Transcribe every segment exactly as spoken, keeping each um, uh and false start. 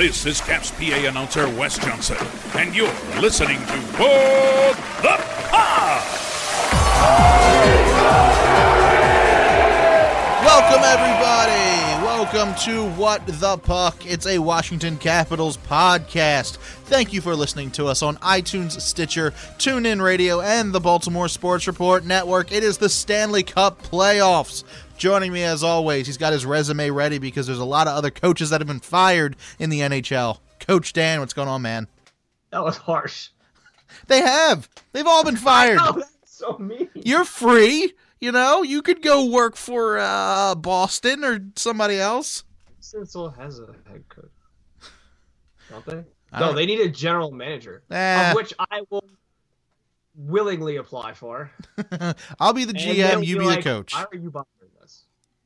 This is Caps P A announcer Wes Johnson, and you're listening to What the Puck! Welcome, everybody! Welcome to What the Puck. It's a Washington Capitals podcast. Thank you for listening to us on iTunes, Stitcher, TuneIn Radio, and the Baltimore Sports Report Network. It is the Stanley Cup playoffs. Joining me, as always, he's got his resume ready because there's a lot of other coaches that have been fired in the N H L. Coach Dan, what's going on, man? That was harsh. They have. They've all been fired. Oh, that's so mean. You're free. You know, you could go work for uh, Boston or somebody else. Cincinnati has a head coach, don't they? I No, don't- they need a general manager, Eh. of which I will willingly apply for. I'll be the And G they'll M, you be be like, the coach. Why are you bothering us?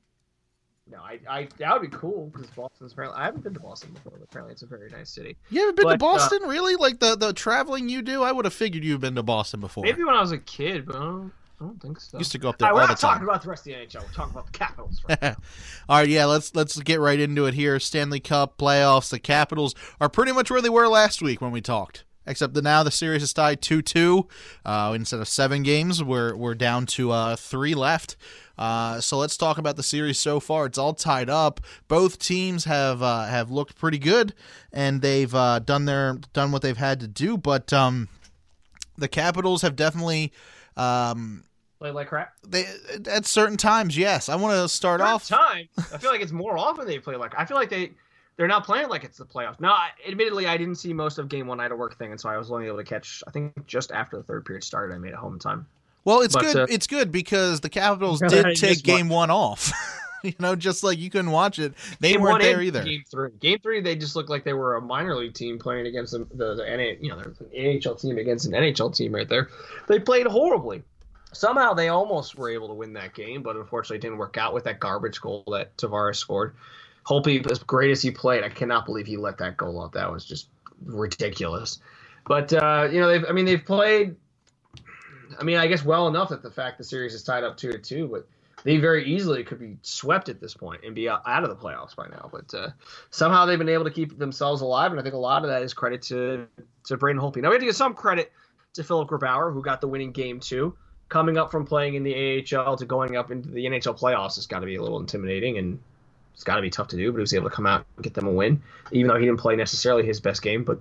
No, I, I, that would be cool because Boston's apparently. I haven't been to Boston before, but apparently it's a very nice city. You ever been to but, uh, Boston, really? Like the, the traveling you do? I would have figured you've been to Boston before. Maybe when I was a kid, but I don't, I don't think so. Used to go up there All right, all we're the not talking time. about the rest of the N H L. We're talking about the Capitals right now. All right, yeah, let's let's get right into it here. Stanley Cup playoffs. The Capitals are pretty much where they were last week when we talked, except that now the series is tied two two. Uh, instead of seven games, we're we're down to uh, three left. Uh, so let's talk about the series so far. It's all tied up. Both teams have uh, have looked pretty good, and they've uh, done their done what they've had to do. But um, the Capitals have definitely. Um, Play like crap. They at certain times, yes. I want to start Certain off. time. I feel like it's more often they play like. I feel like they they're not playing like it's the playoffs. Now, I, admittedly, I didn't see most of game one. I had a work thing, and so I was only able to catch. I think just after the third period started, I made it home in time. Well, it's But, good. uh, it's good because the Capitals I did missed take game one. one off. You know, just like you couldn't watch it. They Game weren't one there and either. Game three, game three, they just looked like they were a minor league team playing against the the, the N A, you know, there's an N H L team against an N H L team right there. They played horribly. Somehow they almost were able to win that game, but unfortunately it didn't work out with that garbage goal that Tavares scored. Holtby, as great as he played, I cannot believe he let that goal out. That was just ridiculous. But uh, you know, they've I mean they've played. I mean, I guess well enough that the fact the series is tied up two to two, but they very easily could be swept at this point and be out, out of the playoffs by now. But uh, somehow they've been able to keep themselves alive, and I think a lot of that is credit to to Braden Holtby. Now we have to give some credit to Philip Grubauer, who got the winning game two. Coming up from playing in the A H L to going up into the N H L playoffs has got to be a little intimidating, and it's got to be tough to do. But he was able to come out and get them a win, even though he didn't play necessarily his best game. But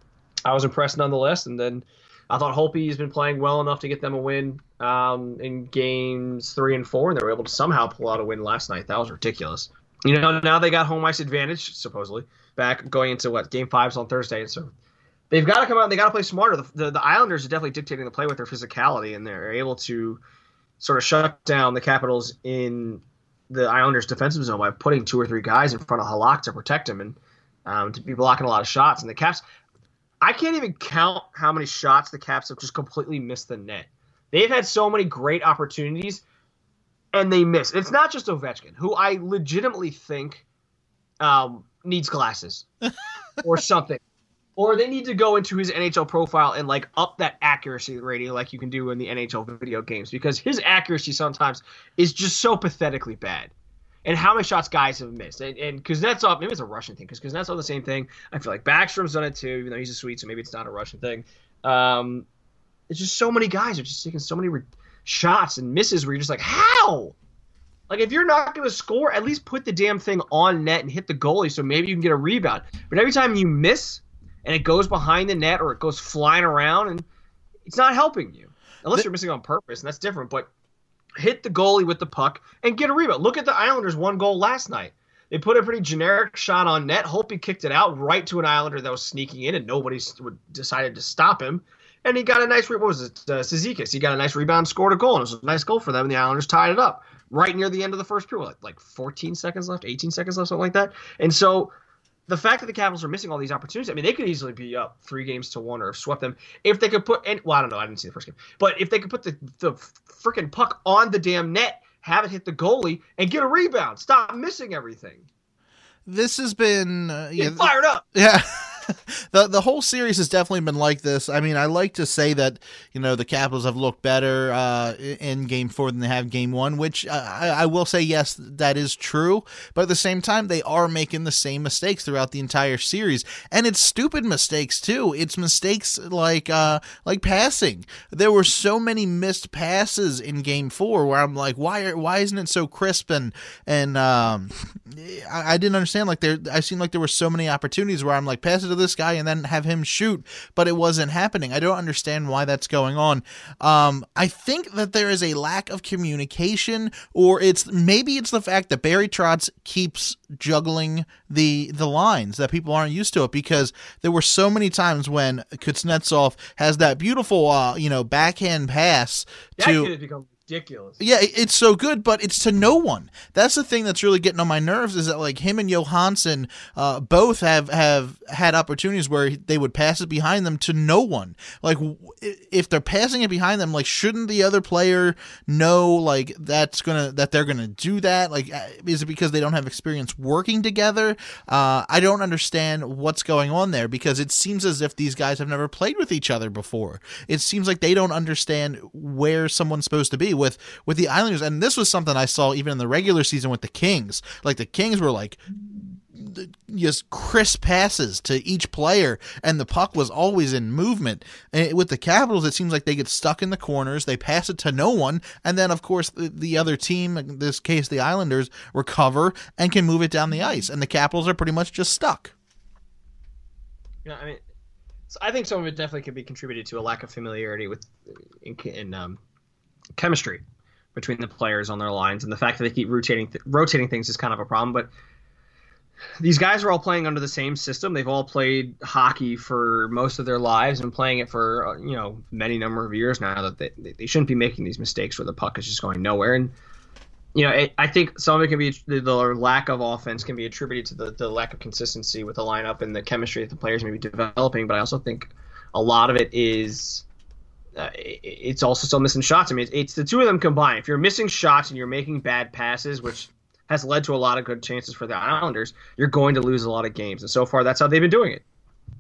I was impressed nonetheless, and then I thought Holtby's been playing well enough to get them a win um, in games three and four, and they were able to somehow pull out a win last night. That was ridiculous. You know, now they got home ice advantage, supposedly, back going into, what, game fives on Thursday. And so they've got to come out and they got to play smarter. The, the, the Islanders are definitely dictating the play with their physicality, and they're able to sort of shut down the Capitals in the Islanders' defensive zone by putting two or three guys in front of Halak to protect him and um, to be blocking a lot of shots. And the Caps – I can't even count how many shots the Caps have just completely missed the net. They've had so many great opportunities, and they miss. It's not just Ovechkin, who I legitimately think um, needs glasses or something. Or they need to go into his N H L profile and like up that accuracy rating like you can do in the N H L video games, because his accuracy sometimes is just so pathetically bad. And how many shots guys have missed. And, and Kuznetsov, maybe it's a Russian thing, because Kuznetsov the same thing. I feel like Backstrom's done it too, even though he's a Swede, so maybe it's not a Russian thing. Um, it's just so many guys are just taking so many re- shots and misses where you're just like, how? Like, if you're not going to score, at least put the damn thing on net and hit the goalie so maybe you can get a rebound. But every time you miss and it goes behind the net or it goes flying around, and it's not helping you. Unless you're missing on purpose, and that's different, but hit the goalie with the puck and get a rebound. Look at the Islanders' one goal last night. They put a pretty generic shot on net. Holtby kicked it out right to an Islander that was sneaking in, and nobody decided to stop him. And he got a nice, what was it, uh, Cizikas. He got a nice rebound, scored a goal, and it was a nice goal for them, and the Islanders tied it up right near the end of the first period. Like, like fourteen seconds left, eighteen seconds left, something like that. And so the fact that the Capitals are missing all these opportunities, I mean, they could easily be up three games to one or have swept them if they could put, and well, I don't know, I didn't see the first game, but if they could put the, the freaking puck on the damn net, have it hit the goalie, and get a rebound, stop missing everything. This has been uh, yeah, Get fired up. Yeah. the the whole series has definitely been like this. I mean, I like to say that, you know, the Capitals have looked better uh, in Game Four than they have Game One, which I, I will say, yes, that is true. But at the same time, they are making the same mistakes throughout the entire series, and it's stupid mistakes too. It's mistakes like uh, like passing. There were so many missed passes in Game Four where I'm like, why are, why isn't it so crisp? And and um, I, I didn't understand. Like there, I seemed like there were so many opportunities where I'm like, pass it to this guy and then have him shoot, but it wasn't happening. I don't understand why that's going on. Um, I think that there is a lack of communication, or it's maybe it's the fact that Barry Trotz keeps juggling the the lines, that people aren't used to it, because there were so many times when Kuznetsov has that beautiful, uh, you know, backhand pass that to. could have become ridiculous. Yeah, it's so good, but it's to no one. That's the thing that's really getting on my nerves, is that like him and Johansson uh, both have, have had opportunities where they would pass it behind them to no one. Like if they're passing it behind them, like shouldn't the other player know like that's gonna that they're gonna do that? Like is it because they don't have experience working together? Uh, I don't understand what's going on there, because it seems as if these guys have never played with each other before. It seems like they don't understand where someone's supposed to be with with the Islanders. And this was something I saw even in the regular season with the Kings. Like the Kings were like just crisp passes to each player, and the puck was always in movement. And with the Capitals, it seems like they get stuck in the corners, they pass it to no one, and then of course the, the other team, in this case the Islanders, recover and can move it down the ice, and the Capitals are pretty much just stuck. Yeah, I mean, so I think some of it definitely could be contributed to a lack of familiarity with in, in um chemistry between the players on their lines, and the fact that they keep rotating th- rotating things is kind of a problem. But these guys are all playing under the same system. They've all played hockey for most of their lives and playing it for, you know, many number of years now, that they, they shouldn't be making these mistakes where the puck is just going nowhere. And you know, it, I think some of it can be the, the lack of offense can be attributed to the, the lack of consistency with the lineup and the chemistry that the players may be developing. But I also think a lot of it is Uh, it's also still missing shots. I mean, it's, it's the two of them combined. If you're missing shots and you're making bad passes, which has led to a lot of good chances for the Islanders, you're going to lose a lot of games. And so far, that's how they've been doing it.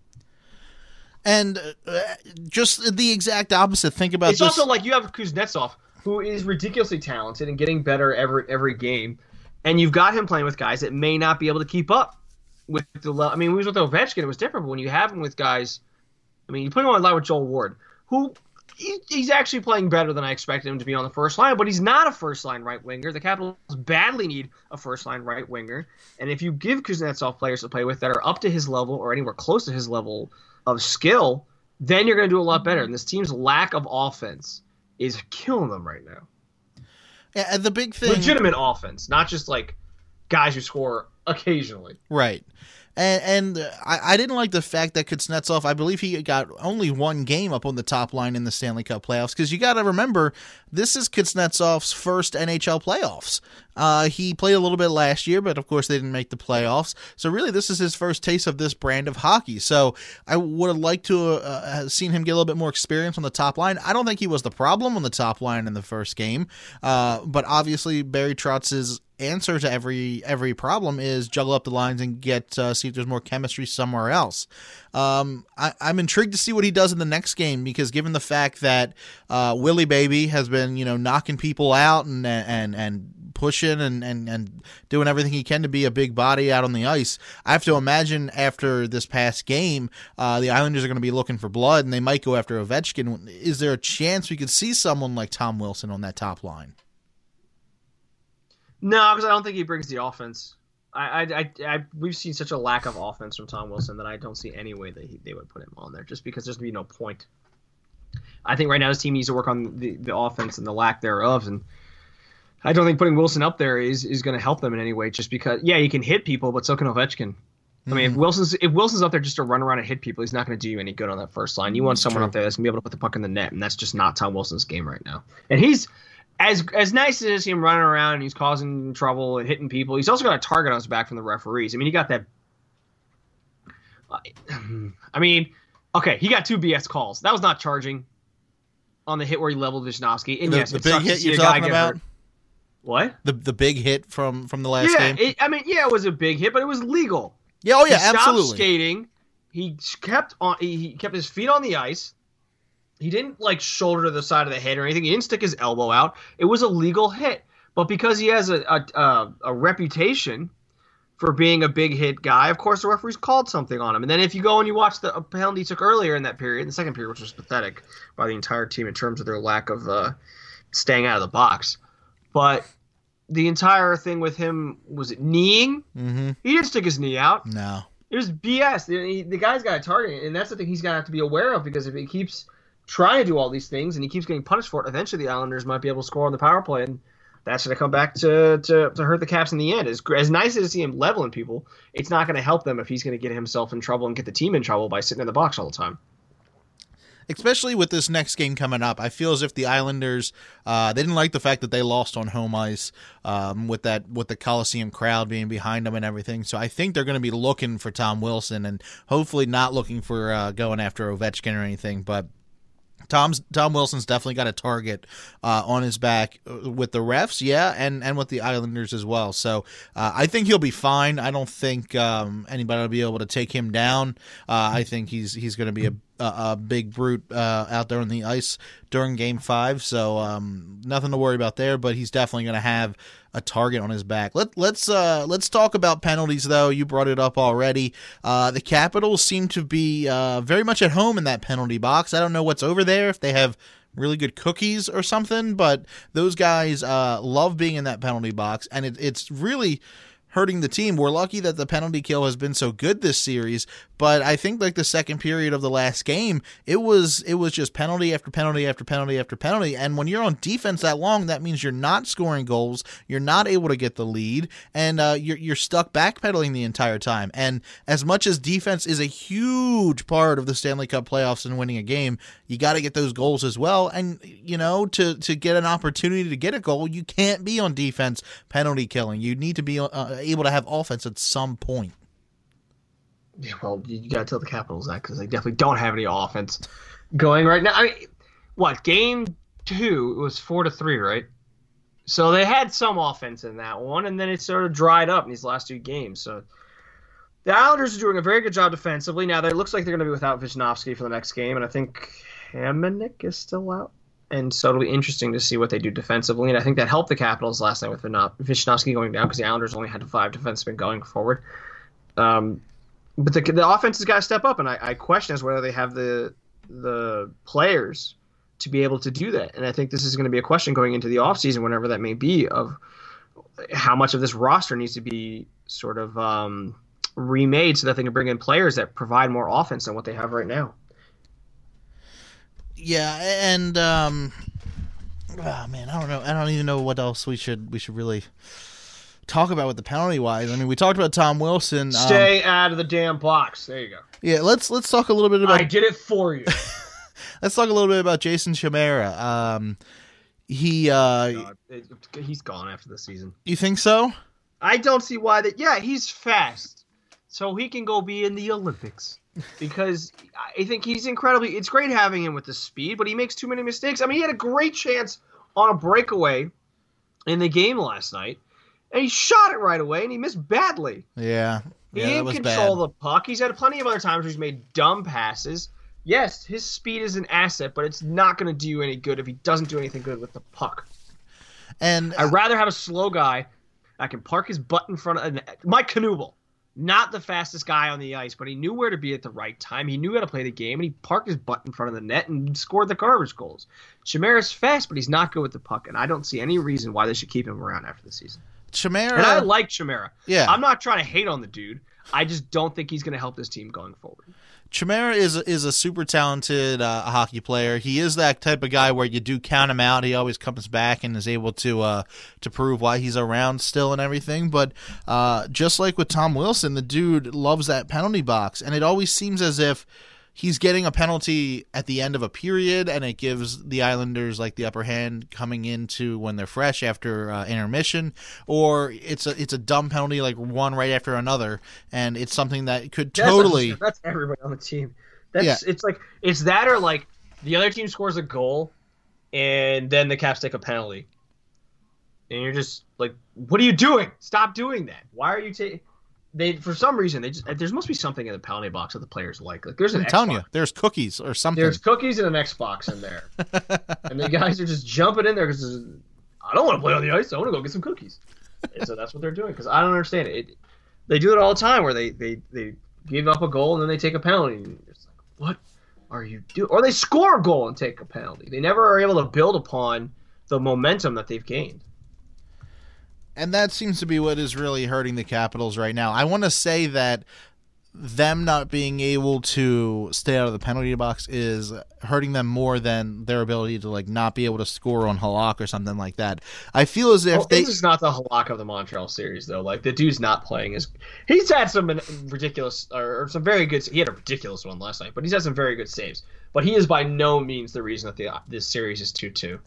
And uh, just the exact opposite. Think about it's this. It's also like you have Kuznetsov, who is ridiculously talented and getting better every every game, and you've got him playing with guys that may not be able to keep up with the level. I mean, when he was with Ovechkin, it was different. But when you have him with guys, I mean, you put him on line with Joel Ward, who he's actually playing better than I expected him to be on the first line, but he's not a first-line right winger. The Capitals badly need a first-line right winger, and if you give Kuznetsov players to play with that are up to his level or anywhere close to his level of skill, then you're going to do a lot better. And this team's lack of offense is killing them right now. Yeah, the big thing, legitimate offense, not just like guys who score occasionally. Right. And, and I, I didn't like the fact that Kuznetsov, I believe he got only one game up on the top line in the Stanley Cup playoffs, because you got to remember, this is Kuznetsov's first N H L playoffs. Uh, he played a little bit last year, but of course they didn't make the playoffs. So really, this is his first taste of this brand of hockey. So I would have liked to uh, have seen him get a little bit more experience on the top line. I don't think he was the problem on the top line in the first game, uh, but obviously Barry Trotz's answer to every every problem is juggle up the lines and get uh, see if there's more chemistry somewhere else. Um, I, I'm intrigued to see what he does in the next game, because given the fact that uh, Willie Baby has been, you know, knocking people out and and and pushing and, and, and doing everything he can to be a big body out on the ice, I have to imagine after this past game, uh, the Islanders are going to be looking for blood, and they might go after Ovechkin. Is there a chance we could see someone like Tom Wilson on that top line? No, because I don't think he brings the offense. I, I, I, I, we've seen such a lack of offense from Tom Wilson that I don't see any way that he, they would put him on there, just because there's going to be no point. I think right now this team needs to work on the, the offense and the lack thereof, and I don't think putting Wilson up there is, is going to help them in any way, just because, yeah, he can hit people, but so can Ovechkin. Mm-hmm. I mean, if Wilson's if Wilson's up there just to run around and hit people, he's not going to do you any good on that first line. You want someone True. up there that's going to be able to put the puck in the net, and that's just not Tom Wilson's game right now. And he's As as nice as it is him running around and he's causing trouble and hitting people, he's also got a target on his back from the referees. I mean, he got that. I mean, okay, he got two B S calls. That was not charging on the hit where he leveled Wisnowski. And the, yes, the it big sucks to hit see you're a guy talking get about? hurt. What? The the big hit from, from the last yeah, game? It, I mean, yeah, it was a big hit, but it was legal. Yeah, oh yeah, he stopped absolutely. skating, he kept on. He kept his feet on the ice. He didn't like shoulder to the side of the head or anything. He didn't stick his elbow out. It was a legal hit. But because he has a a, a, a reputation for being a big hit guy, of course the referees called something on him. And then if you go and you watch the penalty he took earlier in that period, in the second period, which was pathetic by the entire team in terms of their lack of uh, staying out of the box. But the entire thing with him, was it kneeing? Mm-hmm. He didn't stick his knee out. No. It was B S. The, the guy's got a target, and that's the thing he's going to have to be aware of, because if he keeps trying to do all these things and he keeps getting punished for it, eventually the Islanders might be able to score on the power play, and that's going to come back to, to, to hurt the Caps in the end. As, as nice as to see him leveling people, it's not going to help them if he's going to get himself in trouble and get the team in trouble by sitting in the box all the time. Especially with this next game coming up, I feel as if the Islanders uh, they didn't like the fact that they lost on home ice um, with that with the Coliseum crowd being behind them and everything. So I think they're going to be looking for Tom Wilson and hopefully not looking for uh, going after Ovechkin or anything, but Tom's Tom Wilson's definitely got a target uh, on his back with the refs, yeah, and, and with the Islanders as well. So uh, I think he'll be fine. I don't think um, anybody will be able to take him down. Uh, I think he's he's going to be a, a, a big brute uh, out there on the ice during Game Five. So um, nothing to worry about there. But he's definitely going to have a target on his back. Let, let's uh, let's talk about penalties, though. You brought it up already. Uh, the Capitals seem to be uh, very much at home in that penalty box. I don't know what's over there, if they have really good cookies or something, but those guys uh, love being in that penalty box, and it, it's really hurting the team. We're lucky that the penalty kill has been so good this series, but I think like the second period of the last game, it was it was just penalty after penalty after penalty after penalty, and when you're on defense that long, that means you're not scoring goals, you're not able to get the lead, and uh, you're, you're stuck backpedaling the entire time. And as much as defense is a huge part of the Stanley Cup playoffs and winning a game, you got to get those goals as well, and you know, to, to get an opportunity to get a goal, you can't be on defense penalty killing. You need to be uh, able to have offense at some point. Yeah, well, you got to tell the Capitals that, because they definitely don't have any offense going right now. I mean, what, game two, it was four to three, right? So they had some offense in that one, and then it sort of dried up in these last two games. So the Islanders are doing a very good job defensively. Now, it looks like they're going to be without Wisnowski for the next game, and I think Hamonic is still out. And so it'll be interesting to see what they do defensively. And I think that helped the Capitals last night with Wisnowski going down, because the Islanders only had five defensemen going forward. Um, but the, the offense has got to step up, and I, I question as whether they have the the players to be able to do that. And I think this is going to be a question going into the offseason, whenever that may be, of how much of this roster needs to be sort of um, remade so that they can bring in players that provide more offense than what they have right now. Yeah, and um, oh man, I don't know. I don't even know what else we should we should really talk about with the penalty wise. I mean, we talked about Tom Wilson. Stay um, out of the damn box. There you go. Yeah, let's let's talk a little bit about. I did it for you. Let's talk a little bit about Jason Chimera. Um, he uh, God, it, he's gone after the season. You think so? I don't see why that. Yeah, he's fast, so he can go be in the Olympics. Because I think he's incredibly – it's great having him with the speed, but he makes too many mistakes. I mean, he had a great chance on a breakaway in the game last night, and he shot it right away, and he missed badly. Yeah. He yeah, didn't that was control bad. the puck. He's had plenty of other times where he's made dumb passes. Yes, his speed is an asset, but it's not going to do you any good if he doesn't do anything good with the puck. And I'd rather have a slow guy that can park his butt in front of – Mike Knuble. Not the fastest guy on the ice, but he knew where to be at the right time. He knew how to play the game, and he parked his butt in front of the net and scored the garbage goals. Chimera's fast, but he's not good with the puck, and I don't see any reason why they should keep him around after the season. Chimera, and I like Chimera. Yeah. I'm not trying to hate on the dude. I just don't think he's going to help this team going forward. Chimera is is a super talented uh, hockey player. He is that type of guy where you do count him out. He always comes back and is able to uh, to prove why he's around still and everything. But uh, just like with Tom Wilson, the dude loves that penalty box, and it always seems as if he's getting a penalty at the end of a period, and it gives the Islanders like the upper hand coming into when they're fresh after uh, intermission, or it's a it's a dumb penalty like one right after another, and it's something that could That's totally. That's everybody on the team. That's Yeah. It's like it's that or like the other team scores a goal, and then the Caps take a penalty, and you're just like, what are you doing? Stop doing that. Why are you taking? they for some reason they just there must be something in the penalty box that the players like. Like there's an I'm telling Xbox. you, there's cookies or something. There's cookies and an Xbox in there, and the guys are just jumping in there because I don't want to play on the ice. I want to go get some cookies. And so that's what they're doing because I don't understand it. it. They do it all the time where they, they, they give up a goal and then they take a penalty. And it's like, what are you doing? Or they score a goal and take a penalty. They never are able to build upon the momentum that they've gained. And that seems to be what is really hurting the Capitals right now. I want to say that them not being able to stay out of the penalty box is hurting them more than their ability to like not be able to score on Halak or something like that. I feel as if well, they this is not the Halak of the Montreal series though. Like the dude's not playing as he's had some ridiculous or, or some very good. He had a ridiculous one last night, but he's had some very good saves. But he is by no means the reason that the this series is two two.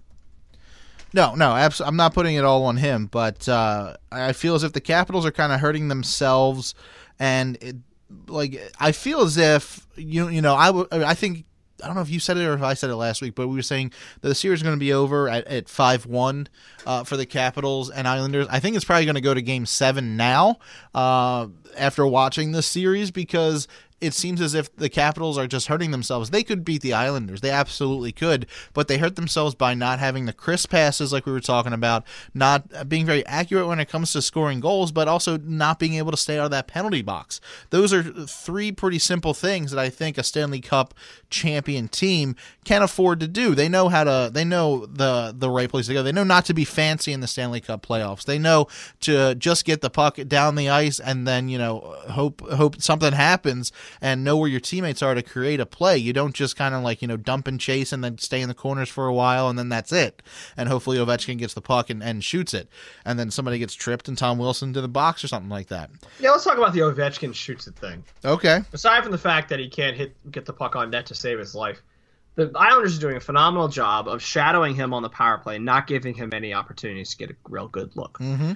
No, no, abs- I'm not putting it all on him, but uh, I feel as if the Capitals are kind of hurting themselves, and it, like I feel as if you you know I, w- I think I don't know if you said it or if I said it last week, but we were saying that the series is going to be over at, at five one uh, for the Capitals and Islanders. I think it's probably going to go to game seven now uh, after watching this series because it seems as if the Capitals are just hurting themselves. They could beat the Islanders. They absolutely could, but they hurt themselves by not having the crisp passes like we were talking about, not being very accurate when it comes to scoring goals, but also not being able to stay out of that penalty box. Those are three pretty simple things that I think a Stanley Cup champion team can afford to do. They know how to, they know the, the right place to go. They know not to be fancy in the Stanley Cup playoffs. They know to just get the puck down the ice and then, you know, hope, hope something happens and know where your teammates are to create a play. You don't just kind of like, you know, dump and chase and then stay in the corners for a while and then that's it. And hopefully Ovechkin gets the puck and, and shoots it. And then somebody gets tripped and Tom Wilson to the box or something like that. Yeah, let's talk about the Ovechkin shoots it thing. Okay. Aside from the fact that he can't hit get the puck on net to save his life, the Islanders are doing a phenomenal job of shadowing him on the power play and not giving him any opportunities to get a real good look. Mm-hmm.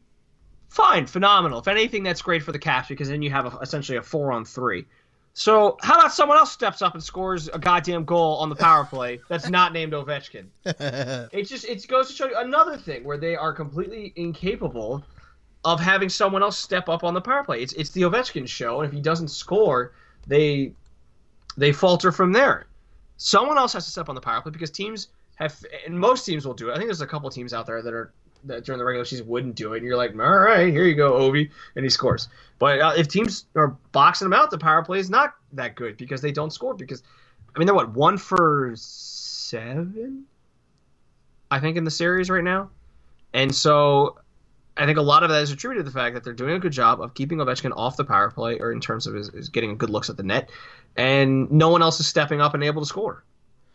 Fine, phenomenal. If anything, that's great for the Caps because then you have a, essentially a four on three. So how about someone else steps up and scores a goddamn goal on the power play that's not named Ovechkin? It just it goes to show you another thing where they are completely incapable of having someone else step up on the power play. It's it's the Ovechkin show, and if he doesn't score, they they falter from there. Someone else has to step on the power play because teams have, and most teams will do it. I think there's a couple of teams out there that are that during the regular season wouldn't do it. And you're like, all right, here you go, Ovi, and he scores. But uh, if teams are boxing him out, the power play is not that good because they don't score. Because I mean, they're what one for seven, I think, in the series right now, and so I think a lot of that is attributed to the fact that they're doing a good job of keeping Ovechkin off the power play, or in terms of his, his getting good looks at the net, and no one else is stepping up and able to score.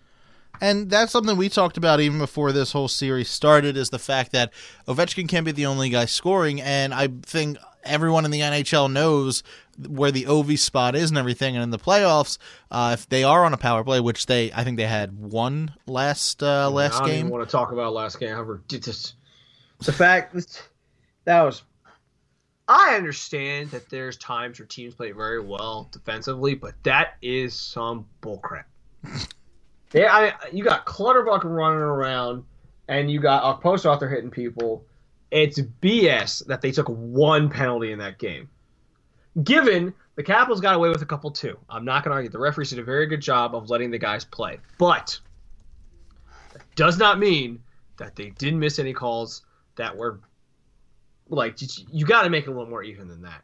And that's something we talked about even before this whole series started, is the fact that Ovechkin can't be the only guy scoring, and I think everyone in the N H L knows where the O V spot is and everything, and in the playoffs, uh, if they are on a power play, which they, I think they had one last uh, last I don't game. even want to talk about last game. However, just the fact that was. I understand that there's times where teams play very well defensively, but that is some bullcrap. Yeah, I, you got Clutterbuck running around, and you got a post author hitting people. It's B S that they took one penalty in that game. Given the Capitals got away with a couple too. I'm not going to argue. The referees did a very good job of letting the guys play. But that does not mean that they didn't miss any calls that were, like, you got to make it a little more even than that.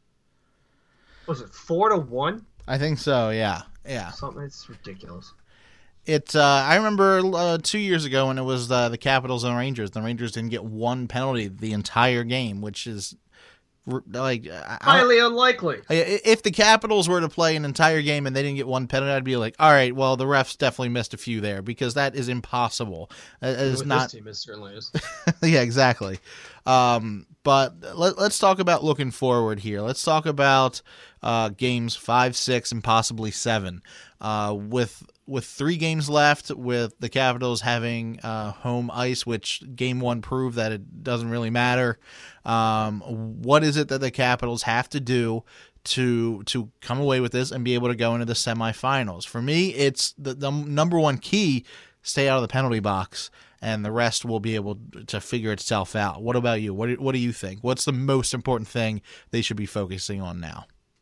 Was it four to one? I think so, yeah. Yeah. Something, it's ridiculous. It. Uh, I remember uh, two years ago when it was uh, the Capitals and Rangers. The Rangers didn't get one penalty the entire game, which is like highly unlikely. If the Capitals were to play an entire game and they didn't get one penalty, I'd be like, all right, well, the refs definitely missed a few there, because that is impossible. It is With not. This team, it certainly is. Yeah, exactly. Um, but let, let's talk about looking forward here. Let's talk about uh, games five, six, and possibly seven. Uh, with with three games left, with the Capitals having uh, home ice, which game one proved that it doesn't really matter. Um, what is it that the Capitals have to do to to come away with this and be able to go into the semifinals? For me, it's the, the number one key: stay out of the penalty box. and the rest will be able to figure itself out. What about you? What do, what do you think? What's the most important thing they should be focusing on now?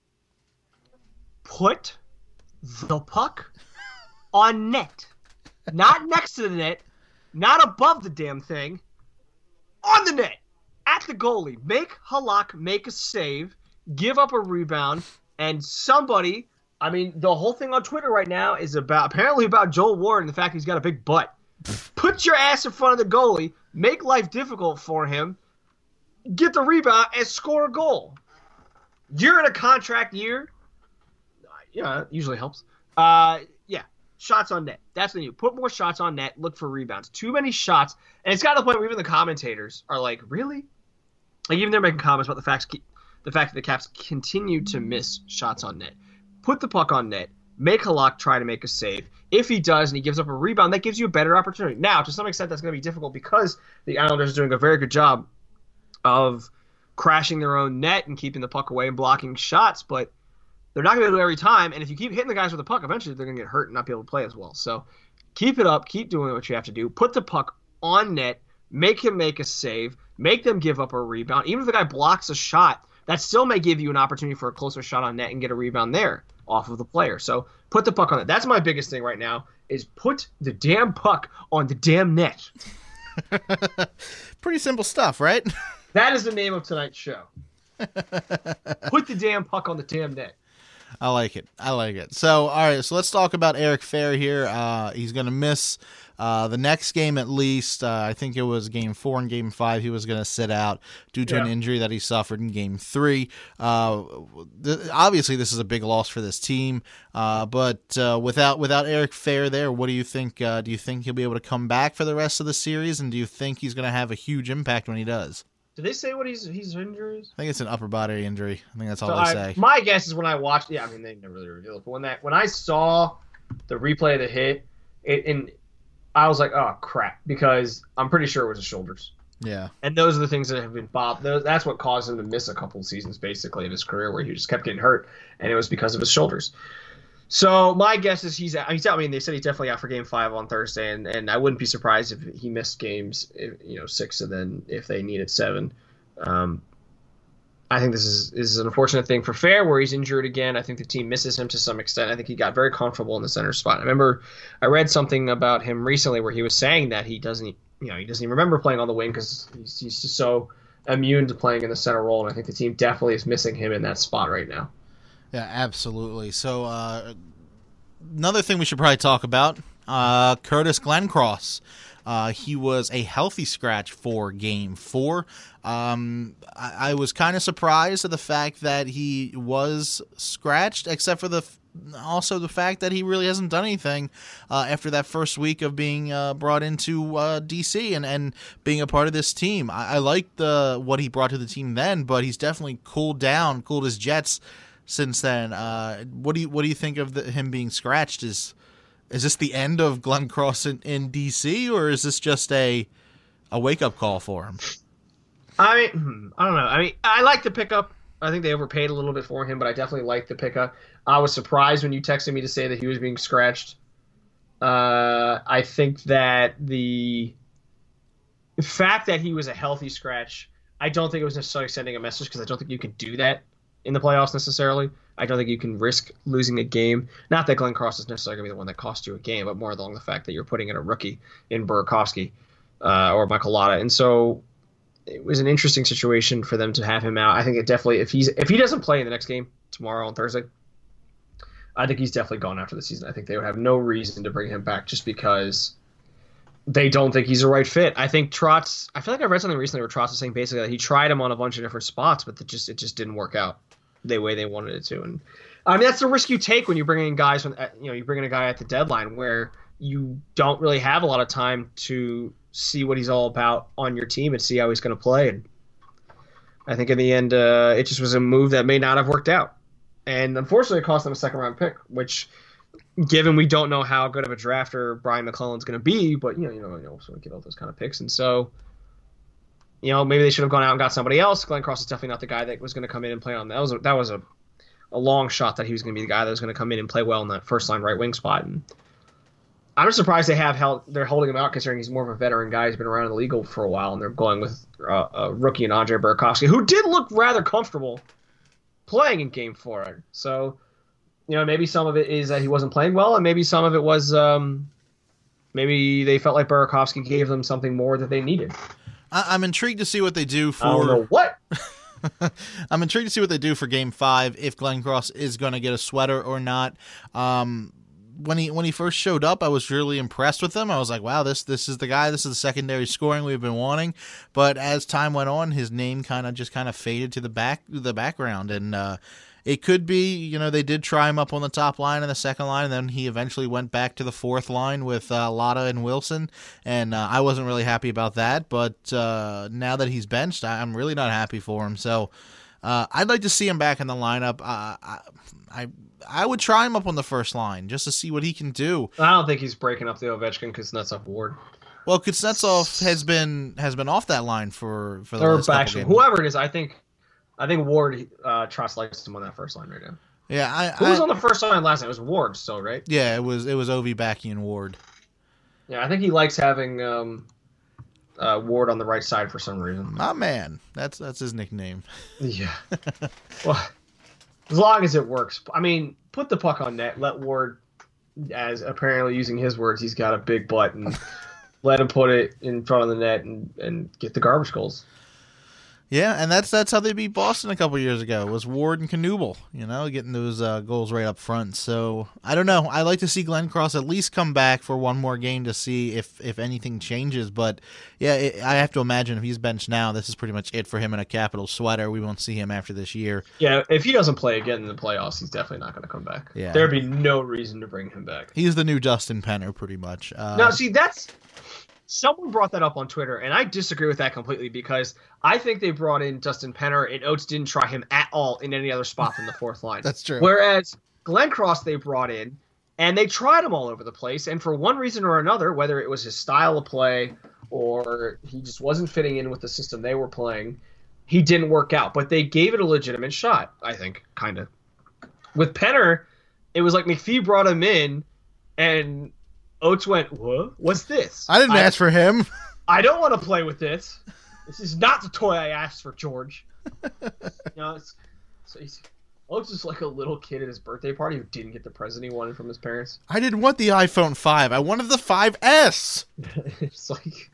Put the puck on net. Not next to the net, not above the damn thing, on the net, at the goalie. Make Halak make a save, give up a rebound, and somebody, I mean, the whole thing on Twitter right now is about, apparently about Joel Ward and the fact he's got a big butt. Put your ass in front of the goalie, make life difficult for him, get the rebound, and score a goal. You're in a contract year. Yeah, it usually helps. Uh, yeah. Shots on net. That's the new. Put more shots on net. Look for rebounds. Too many shots, and it's got to the point where even the commentators are like, "Really?" Like even they're making comments about the facts, the fact that the Caps continue to miss shots on net. Put the puck on net. Make Halak try to make a save. If he does and he gives up a rebound, that gives you a better opportunity. Now, to some extent, that's going to be difficult because the Islanders are doing a very good job of crashing their own net and keeping the puck away and blocking shots, but they're not going to do it every time, and if you keep hitting the guys with the puck, eventually they're going to get hurt and not be able to play as well. So keep it up. Keep doing what you have to do. Put the puck on net. Make him make a save. Make them give up a rebound. Even if the guy blocks a shot, that still may give you an opportunity for a closer shot on net and get a rebound there off of the player. So put the puck on net. That's my biggest thing right now is put the damn puck on the damn net. Pretty simple stuff, right? That is the name of tonight's show. Put the damn puck on the damn net. I like it. I like it. So, all right. So let's talk about Eric Fehr here. Uh, he's going to miss uh, the next game at least. Uh, I think it was game four and game five. He was going to sit out due to yeah. an injury that he suffered in game three. Uh, th- obviously, this is a big loss for this team. Uh, but uh, without without Eric Fehr there, what do you think? Uh, do you think he'll be able to come back for the rest of the series? And do you think he's going to have a huge impact when he does? Did they say what he's he's injured? I think it's an upper body injury. I think that's all so they I, say. My guess is when I watched, yeah, I mean they never really revealed it, but when that when I saw the replay of the hit, it and I was like, oh crap, because I'm pretty sure it was his shoulders. Yeah. And those are the things that have been bothered. That's what caused him to miss a couple of seasons basically of his career, where he just kept getting hurt, and it was because of his shoulders. So my guess is he's out. He's out. I mean, they said he's definitely out for Game Five on Thursday, and, and I wouldn't be surprised if he missed games, if, you know, six, and then if they needed seven. Um, I think this is is an unfortunate thing for Fehr, where he's injured again. I think the team misses him to some extent. I think he got very comfortable in the center spot. I remember I read something about him recently where he was saying that he doesn't, you know, he doesn't even remember playing on the wing because he's, he's just so immune to playing in the center role, and I think the team definitely is missing him in that spot right now. Yeah, absolutely. So uh, another thing we should probably talk about, uh, Curtis Glencross. Uh, he was a healthy scratch for Game Four. Um, I, I was kind of surprised at the fact that he was scratched, except for the also the fact that he really hasn't done anything uh, after that first week of being uh, brought into uh, D C and, and being a part of this team. I, I liked the what he brought to the team then, but he's definitely cooled down, cooled his jets since then. Uh, what do you what do you think of the, him being scratched? Is Is this the end of Glencross in, in D C, or is this just a a wake up call for him? I mean, I don't know. I mean, I like the pickup. I think they overpaid a little bit for him, but I definitely like the pickup. I was surprised when you texted me to say that he was being scratched. Uh, I think that the fact that he was a healthy scratch, I don't think it was necessarily sending a message, because I don't think you can do that in the playoffs necessarily. I don't think you can risk losing a game. Not that Glencross is necessarily going to be the one that cost you a game, but more along the fact that you're putting in a rookie in Burakovsky uh, or Michael Lotta. And so it was an interesting situation for them to have him out. I think it definitely, if he's if he doesn't play in the next game tomorrow on Thursday, I think he's definitely gone after the season. I think they would have no reason to bring him back just because they don't think he's a right fit. I think Trotz, I feel like I read something recently where Trotz was saying basically that he tried him on a bunch of different spots, but it just it just didn't work out the way they wanted it to. And I mean, that's the risk you take when you bring in guys when you know you bring in a guy at the deadline where you don't really have a lot of time to see what he's all about on your team and see how he's going to play. And I think in the end, uh, it just was a move that may not have worked out. And unfortunately, it cost them a second round pick, which, given we don't know how good of a drafter Brian McClellan's going to be, but you know, you know, you also give out those kind of picks, and so. You know, maybe they should have gone out and got somebody else. Glencross is definitely not the guy that was going to come in and play on that. Was a, that was a, a long shot that he was going to be the guy that was going to come in and play well in that first line right wing spot. And I'm surprised they have held. They're holding him out considering he's more of a veteran guy. He's been around in the league for a while, and they're going with uh, a rookie and Andre Burakovsky, who did look rather comfortable playing in Game Four. So, you know, maybe some of it is that he wasn't playing well, and maybe some of it was um, maybe they felt like Burakovsky gave them something more that they needed. I- I'm intrigued to see what they do for. I don't know what. I'm intrigued to see what they do for Game Five. If Glenn Cross is going to get a sweater or not. Um, when he when he first showed up, I was really impressed with him. I was like, wow, this this is the guy. This is the secondary scoring we've been wanting. But as time went on, his name kind of just kind of faded to the back the background, and uh, it could be, you know, they did try him up on the top line and the second line, and then he eventually went back to the fourth line with uh, Lotta and Wilson, and uh, I wasn't really happy about that. But uh, now that he's benched, I- I'm really not happy for him. So uh, I'd like to see him back in the lineup. Uh, I, I I would try him up on the first line just to see what he can do. I don't think he's breaking up the Ovechkin Kuznetsov Ward. Well, Kuznetsov has been has been off that line for for the Or last couple actually, games. whoever it is, I think I think Ward uh, Trotz likes him on that first line right now. Yeah, I, Who was I- on the first line last night? It was Ward still, right? yeah, it was it was Ovi, Backy, and Ward. Yeah, I think he likes having um, uh, Ward on the right side for some reason. My man, that's that's his nickname. Yeah. Well, as long as it works. I mean, put the puck on net. Let Ward, as apparently using his words, he's got a big butt, and let him put it in front of the net and, and get the garbage goals. Yeah, and that's that's how they beat Boston a couple years ago. Was Ward and Knuble, you know, getting those uh, goals right up front. So I don't know. I like to see Glenn Cross at least come back for one more game to see if if anything changes. But yeah, it, I have to imagine if he's benched now, this is pretty much it for him in a Capital sweater. We won't see him after this year. Yeah, if he doesn't play again in the playoffs, he's definitely not going to come back. Yeah. There'd be no reason to bring him back. He's the new Dustin Penner, pretty much. Uh, Now, see, that's someone brought that up on Twitter, and I disagree with that completely because I think they brought in Dustin Penner, and Oates didn't try him at all in any other spot than the fourth line. That's true. Whereas Glenn Cross they brought in, and they tried him all over the place, and for one reason or another, whether it was his style of play or he just wasn't fitting in with the system they were playing, he didn't work out. But they gave it a legitimate shot, I think, kind of. With Penner, it was like McPhee brought him in, and Oates went, what? What's this? I didn't ask for him. I don't want to play with this. This is not the toy I asked for, George. you know, it's, so he's, Oates is like a little kid at his birthday party who didn't get the present he wanted from his parents. I didn't want the iPhone five. I wanted the five S. It's like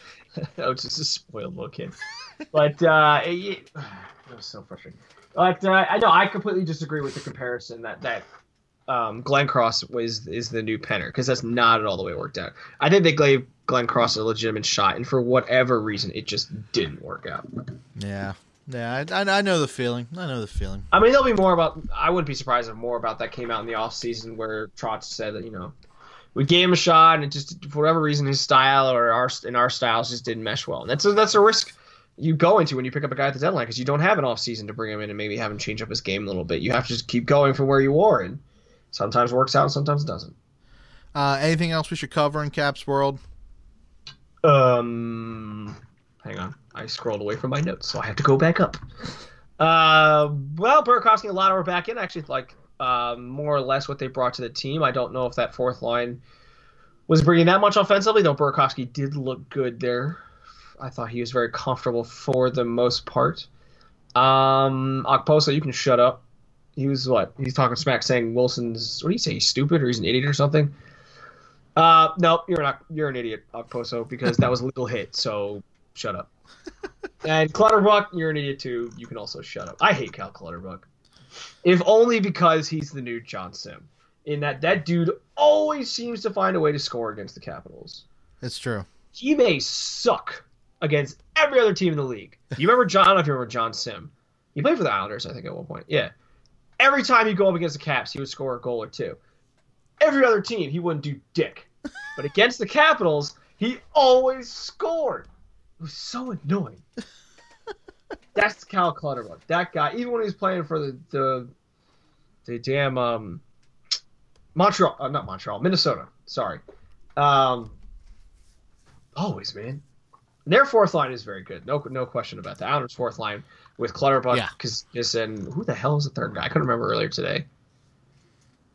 Oates is a spoiled little kid. But uh, it, it was so frustrating. But uh, I know I completely disagree with the comparison that that um, Glenn Cross was is the new Penner because that's not at all the way it worked out. I think they gave Glenn Cross a legitimate shot, and for whatever reason, it just didn't work out. Yeah. Yeah, I, I, I know the feeling. I know the feeling. I mean, there'll be more about. I wouldn't be surprised if more about that came out in the off season, where Trotz said that you know we gave him a shot, and it just for whatever reason his style or our and our styles just didn't mesh well. And that's a, that's a risk you go into when you pick up a guy at the deadline because you don't have an off season to bring him in and maybe have him change up his game a little bit. You have to just keep going from where you are, and sometimes it works out, and sometimes it doesn't. Uh, anything else we should cover in Caps World? Um, hang on. I scrolled away from my notes, so I have to go back up. Uh, well, Burakovsky and Lotta were back in. Actually, like um, more or less what they brought to the team. I don't know if that fourth line was bringing that much offensively, though Burakovsky did look good there. I thought he was very comfortable for the most part. Um, Okposo, you can shut up. He was what? He's talking smack, saying Wilson's. What do you say? He's stupid or he's an idiot or something? Uh, no, you're not. You're an idiot, Okposo, because that was a legal hit. So shut up. And Clutterbuck, you're an idiot too. You can also shut up. I hate Cal Clutterbuck, if only because he's the new John Sim. In that, that dude always seems to find a way to score against the Capitals. It's true. He may suck against every other team in the league. You remember John? I don't know if you remember John Sim. He played for the Islanders, I think, at one point. Yeah. Every time you go up against the Caps, he would score a goal or two. Every other team, he wouldn't do dick. But against the Capitals, he always scored. It was so annoying. That's Cal Clutterbuck. That guy, even when he was playing for the the, the damn um, Montreal, uh, not Montreal, Minnesota. Sorry. Um, always, man. Their fourth line is very good. No no question about that. Islanders' fourth line with Clutterbuck, Yeah. Kuznis, and who the hell is the third guy? I couldn't remember earlier today.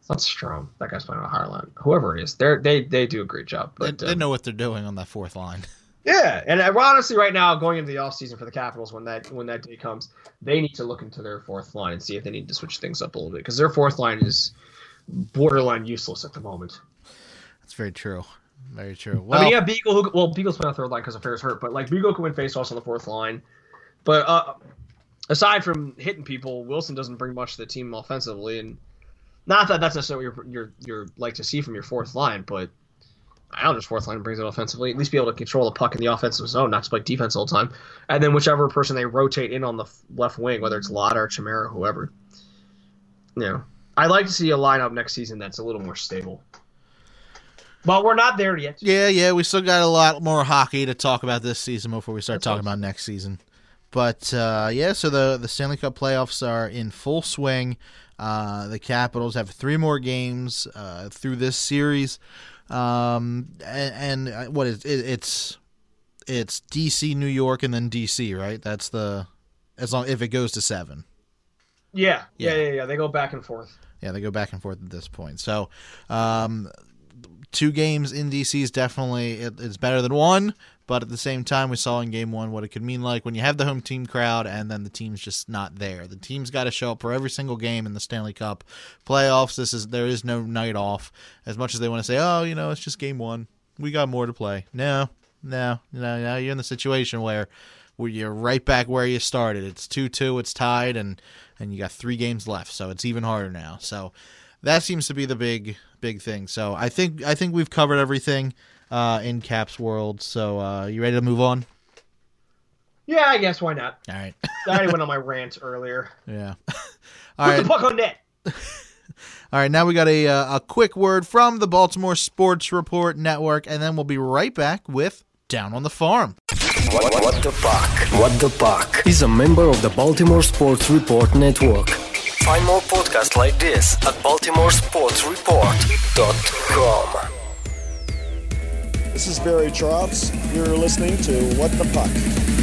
It's not Strom. That guy's playing on a higher line. Whoever it is, they they they do a great job. But They, they um, know what they're doing on that fourth line. Yeah, and honestly, right now, going into the offseason for the Capitals, when that when that day comes, they need to look into their fourth line and see if they need to switch things up a little bit, because their fourth line is borderline useless at the moment. That's very true. Very true. Well, I mean, yeah, Beagle. Who, well, Beagle's playing on third line because Affair's hurt, but like Beagle can win faceoffs on the fourth line. But uh, aside from hitting people, Wilson doesn't bring much to the team offensively, and not that that's necessarily what you're you're, you're like to see from your fourth line, but. Islanders' fourth line brings it offensively, at least be able to control the puck in the offensive zone, not just play defense all the time. And then whichever person they rotate in on the left wing, whether it's Lotta or Chimera, whoever. You know, I'd like to see a lineup next season that's a little more stable. But we're not there yet. Yeah, yeah, we still got a lot more hockey to talk about this season before we start That's talking awesome. about next season. But, uh, yeah, so the, the Stanley Cup playoffs are in full swing. Uh, the Capitals have three more games uh, through this series. Um, and, and what is it, it's it's D C, New York, and then D C, right? That's the as long if it goes to seven. Yeah, Yeah. yeah, yeah, yeah. They go back and forth. Yeah, they go back and forth at this point. So, um, two games in D C is definitely it, it's better than one. But at the same time, we saw in game one what it could mean like when you have the home team crowd and then the team's just not there. The team's got to show up for every single game in the Stanley Cup playoffs. This is there is no night off. As much as they want to say, oh, you know, it's just game one. We got more to play. No, no, no. Now you're in the situation where where you're right back where you started. It's two two. It's tied, and and you got three games left, so it's even harder now. So that seems to be the big big thing. So I think I think we've covered everything. Uh, in Caps world, so uh, you ready to move on? Yeah, I guess, why not? All right. I already went on my rant earlier. Yeah. Put All right. the puck on net. All right. Now we got a uh, a quick word from the Baltimore Sports Report Network, and then we'll be right back with Down on the Farm. What, what the Puck? What the Puck is a member of the Baltimore Sports Report Network. Find more podcasts like this at baltimore sports report dot com. This is Barry Trotz. You're listening to What the Puck.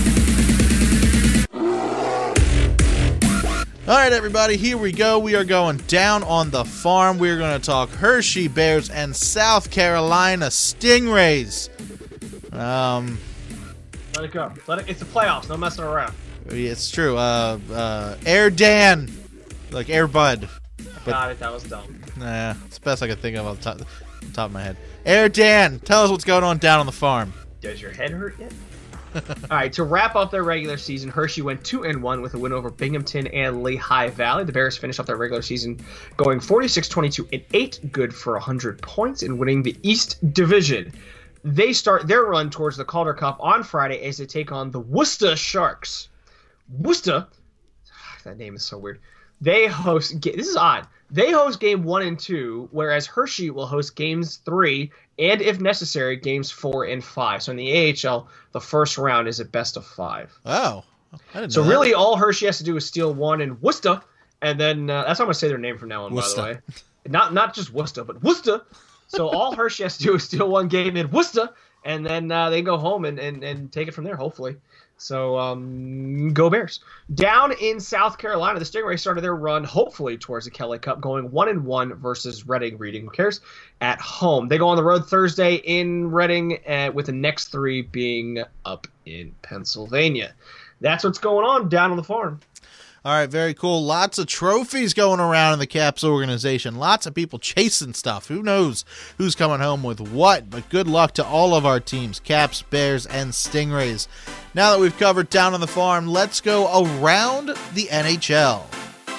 All right, everybody, here we go. We are going down on the farm. We're going to talk Hershey Bears and South Carolina Stingrays. Um, Let it go. Let it. It's the playoffs. No messing around. it's true. Uh, uh, Air Dan, like Air Bud. But- Got it. That was dumb. Nah, it's the best I could think of off the top, on the top of my head. Air Dan, tell us what's going on down on the farm. Does your head hurt yet? All right, to wrap up their regular season, Hershey went two and one with a win over Binghamton and Lehigh Valley. The Bears finished off their regular season going forty-six twenty-two and eight, good for one hundred points, and winning the East Division. They start their run towards the Calder Cup on Friday as they take on the Worcester Sharks. Worcester, that name is so weird. They host. This is odd. They host game one and two, whereas Hershey will host games three and, if necessary, games four and five. So in the A H L, the first round is a best of five. Oh, I didn't So know really, that. all Hershey has to do is steal one in Worcester, and then uh, that's how I'm gonna say their name from now on. Worcester. By the way, not not just Worcester, but Worcester. So all Hershey has to do is steal one game in Worcester, and then uh, they go home and, and, and take it from there, hopefully. So um, go Bears. Down in South Carolina, the Stingrays started their run, hopefully, towards the Kelly Cup, going one and one versus Reading. Reading, who cares? At home, they go on the road Thursday in Reading, uh, with the next three being up in Pennsylvania. That's what's going on down on the farm. All right, very cool. Lots of trophies going around in the Caps organization. Lots of people chasing stuff. Who knows who's coming home with what? But good luck to all of our teams, Caps, Bears, and Stingrays. Now that we've covered down on the farm, let's go around the N H L.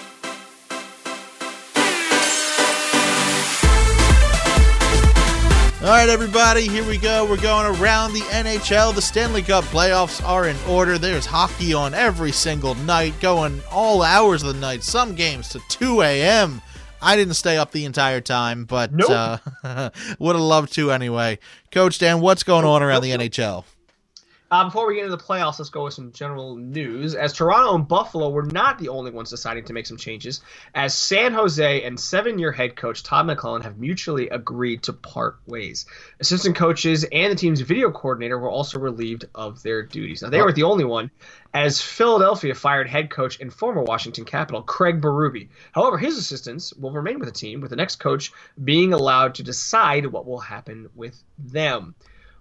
All right, everybody, here we go. We're going around the N H L. The Stanley Cup playoffs are in order. There's hockey on every single night, going all hours of the night, some games to two a.m. I didn't stay up the entire time, but Nope. uh, would have loved to anyway. Coach Dan, what's going on around the N H L? Uh, before we get into the playoffs, let's go with some general news. As Toronto and Buffalo were not the only ones deciding to make some changes, as San Jose and seven-year head coach Todd McClellan have mutually agreed to part ways. Assistant coaches and the team's video coordinator were also relieved of their duties. Now, they weren't the only one, as Philadelphia fired head coach and former Washington Capital Craig Berube. However, his assistants will remain with the team, with the next coach being allowed to decide what will happen with them.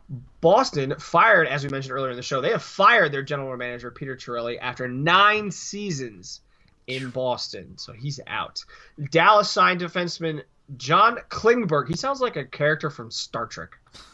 Boston fired, as we mentioned earlier in the show, they have fired their general manager, Peter Chiarelli, after nine seasons in Boston. So he's out. Dallas signed defenseman John Klingberg. He sounds like a character from Star Trek.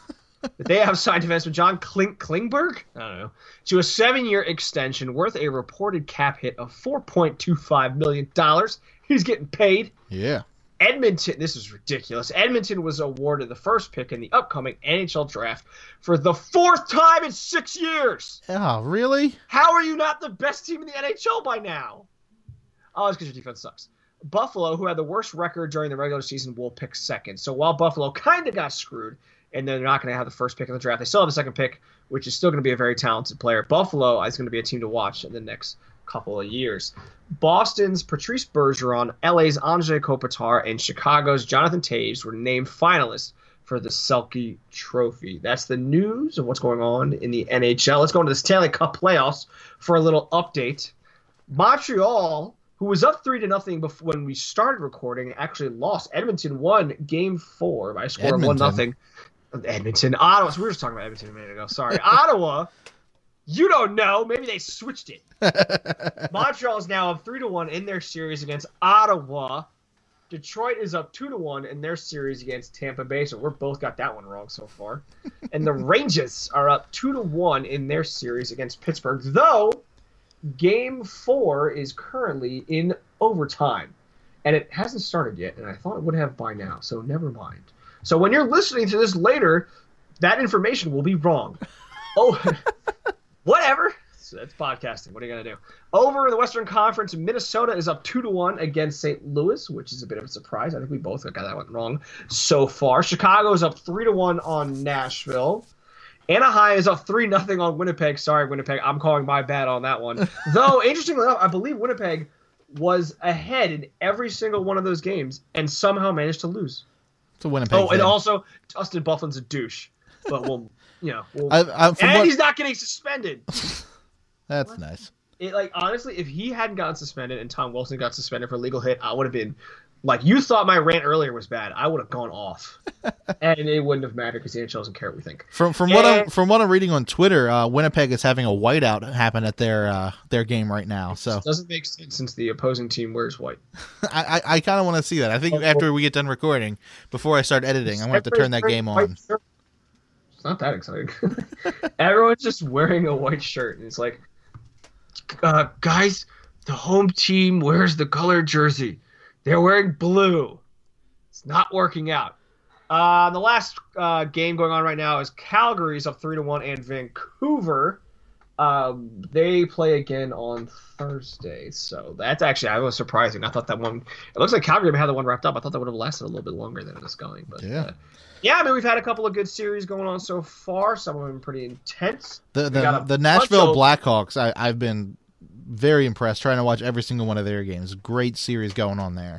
They have signed defenseman John Kling- Klingberg, I don't know, to a seven-year extension worth a reported cap hit of four point two five million dollars. He's getting paid. Yeah. Edmonton, this is ridiculous. Edmonton was awarded the first pick in the upcoming N H L draft for the fourth time in six years. Oh, really? How are you not the best team in the N H L by now? Oh, it's because your defense sucks. Buffalo, who had the worst record during the regular season, will pick second. So while Buffalo kind of got screwed, and they're not going to have the first pick in the draft, they still have a second pick, which is still going to be a very talented player. Buffalo is going to be a team to watch in the next couple of years. Boston's Patrice Bergeron, L A's Anze Kopitar, and Chicago's Jonathan Toews were named finalists for the Selke Trophy. That's the news of what's going on in the N H L. Let's go into the Stanley Cup playoffs for a little update. Montreal, who was up three to nothing before when we started recording, actually lost. Edmonton won Game Four by a score Edmonton. of one nothing. Edmonton, Ottawa. So we were just talking about Edmonton a minute ago. Sorry, Ottawa. You don't know. Maybe they switched it. Montreal is now up three to one in their series against Ottawa. Detroit is up two to one in their series against Tampa Bay. So we're both got that one wrong so far. And the Rangers are up two to one in their series against Pittsburgh. Though Game Four is currently in overtime, and it hasn't started yet. And I thought it would have by now. So never mind. So when you're listening to this later, that information will be wrong. Oh. Whatever. So that's podcasting. What are you going to do? Over in the Western Conference, Minnesota is up two to one against Saint Louis, which is a bit of a surprise. I think we both got that one wrong so far. Chicago is up three to one on Nashville. Anaheim is up three nothing on Winnipeg. Sorry, Winnipeg. I'm calling my bad on that one. Though, interestingly enough, I believe Winnipeg was ahead in every single one of those games and somehow managed to lose. It's a Winnipeg Oh, and fan. also, Dustin Byfuglien's a douche. But we'll, you know. We'll, I, I, from and what, he's not getting suspended. That's What? nice. It, like, honestly, if he hadn't gotten suspended and Tom Wilson got suspended for legal hit, I would have been like, you thought my rant earlier was bad. I would have gone off, and it wouldn't have mattered because the N H L doesn't care what we think. From from what I'm And- from what I'm reading on Twitter, uh, Winnipeg is having a whiteout happen at their uh, their game right now. So It doesn't make sense since the opposing team wears white. I I, I kind of want to see that. I think after we get done recording, before I start editing, I'm going to have to turn that game on. It's not that exciting. Everyone's just wearing a white shirt, and it's like, uh, guys, the home team wears the colored jersey. They're wearing blue. It's not working out. Uh, the last uh, game going on right now is Calgary's up three to one, and Vancouver. Um, they play again on Thursday, so that's actually I was surprising. I thought that one. It looks like Calgary had the one wrapped up. I thought that would have lasted a little bit longer than it is going. But Yeah. uh, yeah. I mean, we've had a couple of good series going on so far. Some of them pretty intense. The We the, got a the bunch Nashville of- Blackhawks, I, I've been very impressed trying to watch every single one of their games. Great series going on there.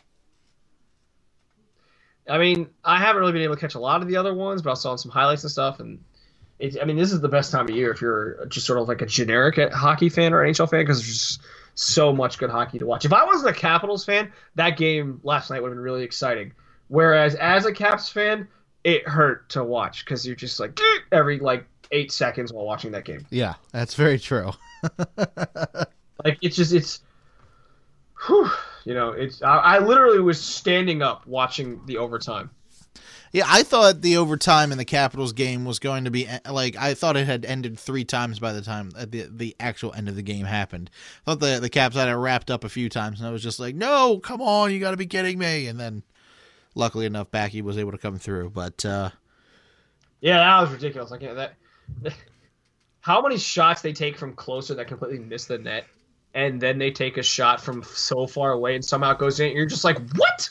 I mean, I haven't really been able to catch a lot of the other ones, but I saw some highlights and stuff. And it, I mean, this is the best time of year if you're just sort of like a generic hockey fan or N H L fan because there's just so much good hockey to watch. If I wasn't a Capitals fan, that game last night would have been really exciting. Whereas as a Caps fan, it hurt to watch because you're just like every like eight seconds while watching that game. Yeah, that's very true. Like it's just it's, whew, you know, it's I, I literally was standing up watching the overtime. Yeah, I thought the overtime in the Capitals game was going to be like I thought it had ended three times by the time the the actual end of the game happened. I thought the the Caps had it wrapped up a few times, and I was just like, "No, come on, you got to be kidding me!" And then, luckily enough, Backy was able to come through. But uh, Yeah, that was ridiculous. Like yeah, that, how many shots they take from closer that completely miss the net, and then they take a shot from so far away and somehow it goes in. You're just like, what?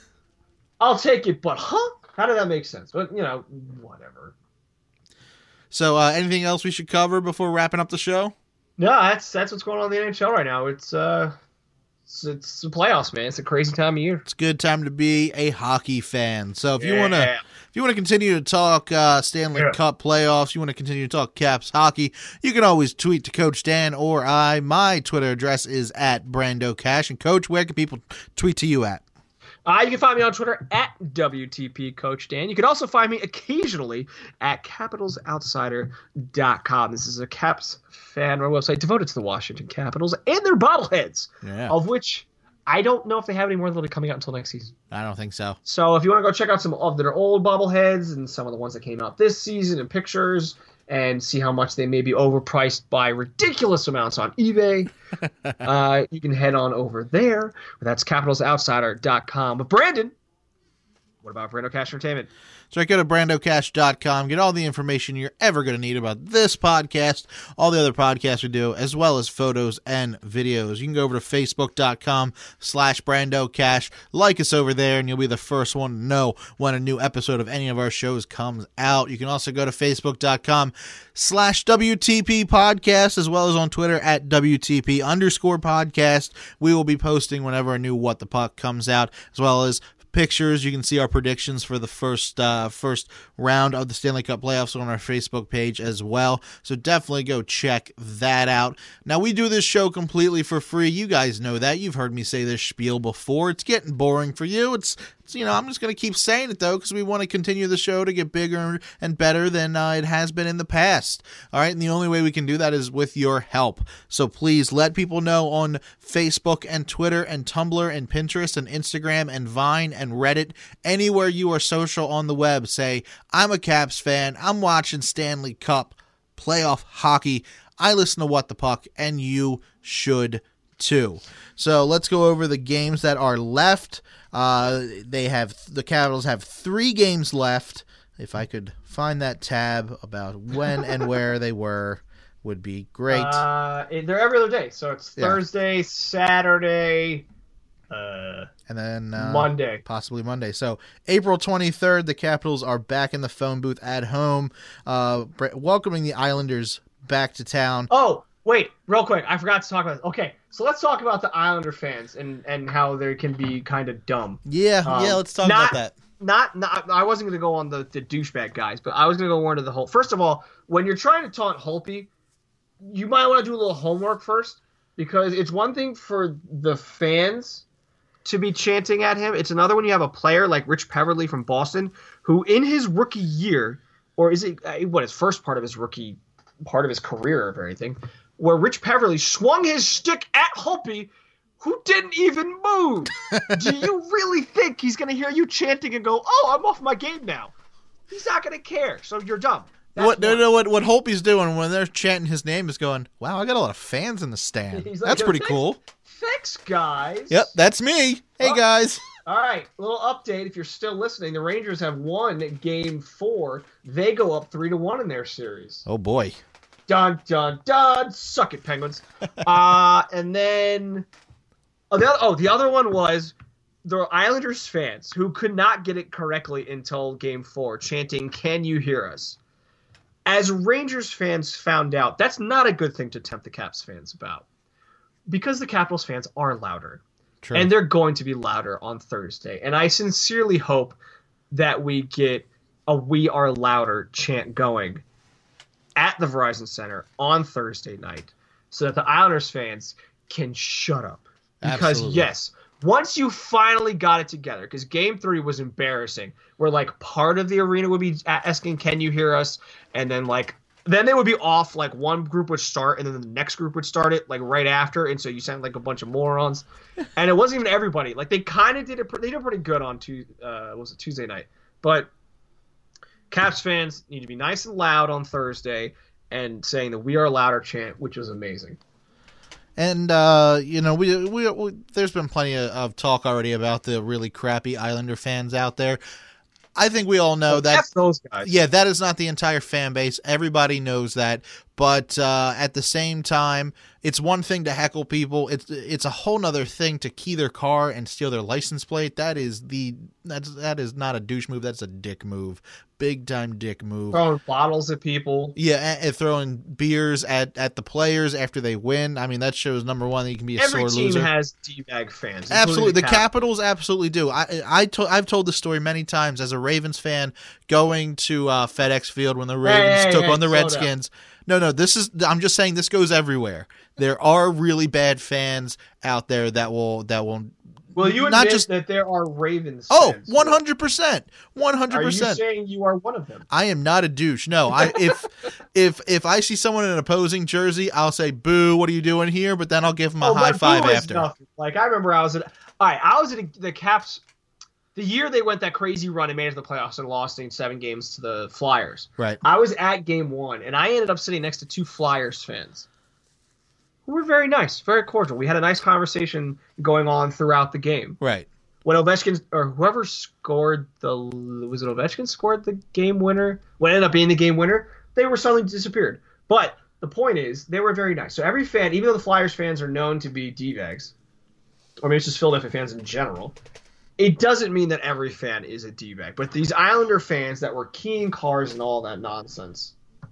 I'll take it, but huh? How did that make sense? But you know, whatever. So, uh, anything else we should cover before wrapping up the show? No, that's that's what's going on in the N H L right now. It's uh, it's, it's the playoffs, man. It's a crazy time of year. It's a good time to be a hockey fan. So, if you Yeah. want to, if you want to continue to talk uh, Stanley Yeah. Cup playoffs, you want to continue to talk Caps hockey, you can always tweet to Coach Dan or I. My Twitter address is at Brando Cash. And Coach, where can people tweet to you at? Uh, you can find me on Twitter at W T P Coach Dan. You can also find me occasionally at capitals outsider dot com. This is a Caps fan website devoted to the Washington Capitals and their bobbleheads, Yeah. of which I don't know if they have any more that'll be coming out until next season. I don't think so. So if you want to go check out some of their old bobbleheads and some of the ones that came out this season and pictures and see how much they may be overpriced by ridiculous amounts on eBay, uh, you can head on over there. That's capitals outsider dot com. But Brandon, what about Brando Cash Entertainment? So go to brando cash dot com, get all the information you're ever going to need about this podcast, all the other podcasts we do, as well as photos and videos. You can go over to facebook dot com slash Brando Cash, like us over there, and you'll be the first one to know when a new episode of any of our shows comes out. You can also go to facebook dot com slash W T P podcast, as well as on Twitter at W T P underscore podcast. We will be posting whenever a new What the Puck comes out, as well as pictures. You can see our predictions for the first uh, first round of the Stanley Cup playoffs on our Facebook page as well. So definitely go check that out. Now, we do this show completely for free. You guys know that. You've heard me say this spiel before. It's getting boring for you. It's, it's you know, I'm just going to keep saying it, though, because we want to continue the show to get bigger and better than uh, it has been in the past. All right, and the only way we can do that is with your help. So please let people know on Facebook and Twitter and Tumblr and Pinterest and Instagram and Vine and Reddit, anywhere you are social on the web, say, I'm a Caps fan, I'm watching Stanley Cup playoff hockey, I listen to What the Puck, and you should too. So let's go over the games that are left. Uh, they have the Capitals have three games left. If I could find that tab about when and where they were, would be great. Uh, they're every other day. So it's Yeah. Thursday, Saturday, uh, and then uh, Monday. possibly Monday. So April twenty-third, the Capitals are back in the phone booth at home, uh, welcoming the Islanders back to town. Oh, wait, real quick. I forgot to talk about it. Okay, so let's talk about the Islander fans and, and how they can be kind of dumb. Yeah, Um, yeah, let's talk not- about that. Not, not, I wasn't going to go on the, the douchebag guys, but I was going to go more into the whole. First of all, when you're trying to taunt Holtby, you might want to do a little homework first, because it's one thing for the fans to be chanting at him. It's another when you have a player like Rich Peverley from Boston, who in his rookie year, or is it what his first part of his rookie part of his career or anything, where Rich Peverley swung his stick at Holtby, who didn't even move. Do you really think he's going to hear you chanting and go, "Oh, I'm off my game now"? He's not going to care. So you're dumb. That's What no, one. no, what what Holtby's doing when they're chanting his name is going, wow, I got a lot of fans in the stand. He's like, That's "Yo, pretty thanks- cool. Thanks, guys. Yep, that's me. Hey, Oh. guys. All right, little update. If you're still listening, the Rangers have won game four. They go up three to one in their series. Oh, boy. Dun dun dun! Suck it, Penguins. uh, and then oh the, other, oh, the other one was the Islanders fans who could not get it correctly until game four, chanting, "Can you hear us?" As Rangers fans found out, that's not a good thing to tempt the Caps fans about, because the Capitals fans are louder. True. And they're going to be louder on Thursday. And I sincerely hope that we get a "We Are Louder" chant going at the Verizon Center on Thursday night, so that the Islanders fans can shut up. Because, Absolutely. yes, once you finally got it together, because game three was embarrassing, where, like, part of the arena would be asking, "Can you hear us?" And then, like, then they would be off, like, one group would start, and then the next group would start it, like, right after, and so you sound like a bunch of morons. And it wasn't even everybody. Like, they kind of did it, they did pretty good on, two, uh, what was it, Tuesday night. But Caps fans need to be nice and loud on Thursday and saying the "We Are Louder" chant, which was amazing. And, uh, you know, we, we, we there's been plenty of, of talk already about the really crappy Islander fans out there. I think we all know that. F those guys. Yeah, that is not the entire fan base. Everybody knows that. But uh, at the same time, it's one thing to heckle people. It's it's a whole nother thing to key their car and steal their license plate. That is the that's that is not a douche move. That's a dick move, big time dick move. Throwing bottles at people. Yeah, and, and throwing beers at, at the players after they win. I mean, that shows number one that you can be a Every sore team loser. has D-bag fans. Absolutely, the, the Capitals absolutely do. I I to, I've told this story many times as a Ravens fan, going to uh, FedEx Field when the Ravens hey, took hey, on the slow Redskins. No, no, this is. I'm just saying this goes everywhere. There are really bad fans out there that will that will. Will you not admit just that there are Ravens oh fans? one hundred percent, one hundred Are you percent. saying you are one of them? I am not a douche. No, I if if if I see someone in an opposing jersey, I'll say boo. What are you doing here? But then I'll give them a oh, high but five boo is after. nothing. Like I remember, I was at. All right, I was at the Caps. The year they went that crazy run and made it to the playoffs and lost in seven games to the Flyers. Right. I was at game one, and I ended up sitting next to two Flyers fans who were very nice, very cordial. We had a nice conversation going on throughout the game. Right. When Ovechkin, or whoever scored the, was it Ovechkin scored the game winner? What ended up being the game winner, they were suddenly disappeared. But the point is, they were very nice. So every fan, even though the Flyers fans are known to be D-bags, or maybe it's just Philadelphia fans in general, it doesn't mean that every fan is a D-bag. But these Islander fans that were keying cars and all that nonsense,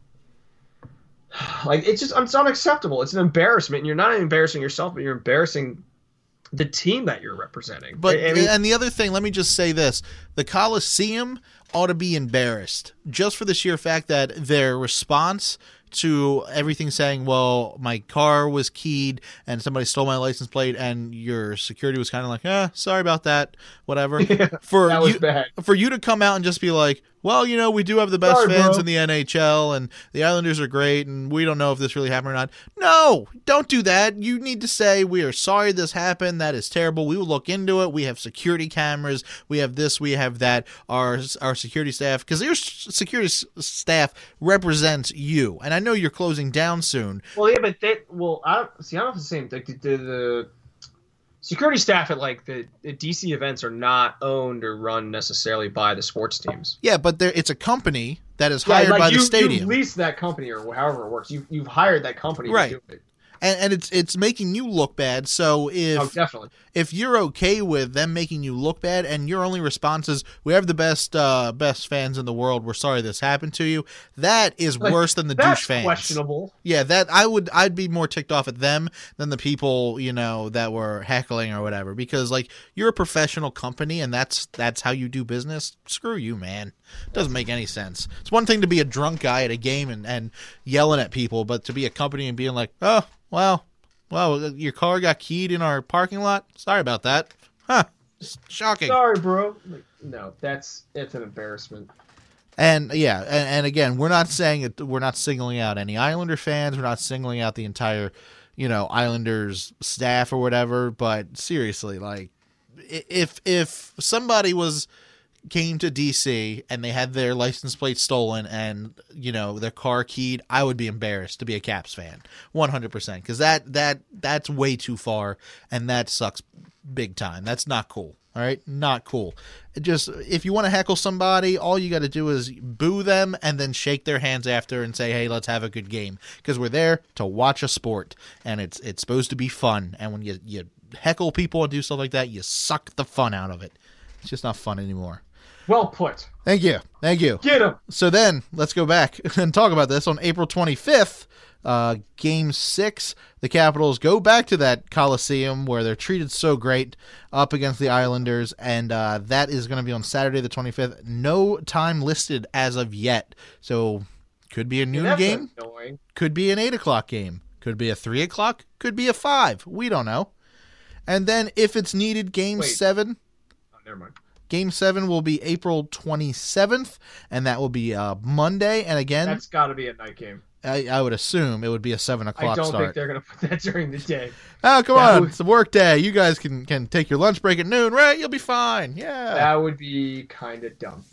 like it's just it's unacceptable. It's an embarrassment. And you're not embarrassing yourself, but you're embarrassing the team that you're representing. But I mean, and the other thing, let me just say this: the Coliseum ought to be embarrassed just for the sheer fact that their response to everything saying, well, my car was keyed and somebody stole my license plate, and your security was kind of like, eh, sorry about that, whatever. Yeah, for that was you, bad. For you to come out and just be like, well, you know, we do have the best Sorry, fans bro. in the N H L, and the Islanders are great, and we don't know if this really happened or not. No, don't do that. You need to say, we are sorry this happened. That is terrible. We will look into it. We have security cameras. We have this. We have that. Our our security staff, because your s- security s- staff represents you, and I know you're closing down soon. Well, yeah, but they well, I don't see. I don't know if it's the same. Like the, the, the security staff at like the, the D C events are not owned or run necessarily by the sports teams. Yeah, but there it's a company that is Yeah, hired like by you, the stadium. You lease that company or however it works. You you've hired that company Right. to do it. And, and it's it's making you look bad. So if Oh, definitely. if you're okay with them making you look bad, and your only response is, "We have the best uh, best fans in the world. We're sorry this happened to you," that is Like, worse than the That's douche fans. questionable. Yeah, that I would I'd be more ticked off at them than the people, you know, that were heckling or whatever. Because like you're a professional company and that's that's how you do business. Screw you, man. It doesn't make any sense. It's one thing to be a drunk guy at a game and, and yelling at people, but to be a company and being like, oh, well, well, your car got keyed in our parking lot. Sorry about that. Huh. Shocking. Sorry, bro. Like, no, that's it's an embarrassment. And yeah, and, and again, we're not saying it. We're not singling out any Islander fans. We're not singling out the entire, you know, Islanders staff or whatever. But seriously, like, i- if if somebody was came to D C and they had their license plate stolen and you know their car keyed, I would be embarrassed to be a Caps fan, one hundred percent, because that that that's way too far and that sucks big time. That's not cool. All right, not cool. It just if you want to heckle somebody, all you got to do is boo them and then shake their hands after and say, "Hey, let's have a good game," because we're there to watch a sport and it's it's supposed to be fun. And when you you heckle people and do stuff like that, you suck the fun out of it. It's just not fun anymore. Well put. Thank you, thank you. Get him. So then let's go back and talk about this on April twenty-fifth. Uh, game six, the Capitals go back to that Coliseum where they're treated so great up against the Islanders, and uh, that is going to be on Saturday the twenty-fifth. No time listed as of yet, so could be a noon That's game, annoying. could be an eight o'clock game, could be a three o'clock, could be a five. We don't know. And then if it's needed, game Wait. seven. Oh, never mind. Game seven will be April twenty-seventh, and that will be uh, Monday. And again, That's got to be a night game. I, I would assume it would be a seven I o'clock don't think start. they're going to put that during the day. Oh, come That on. would- It's a work day. You guys can, can take your lunch break at noon, right? You'll be fine. Yeah. That would be kind of dumb.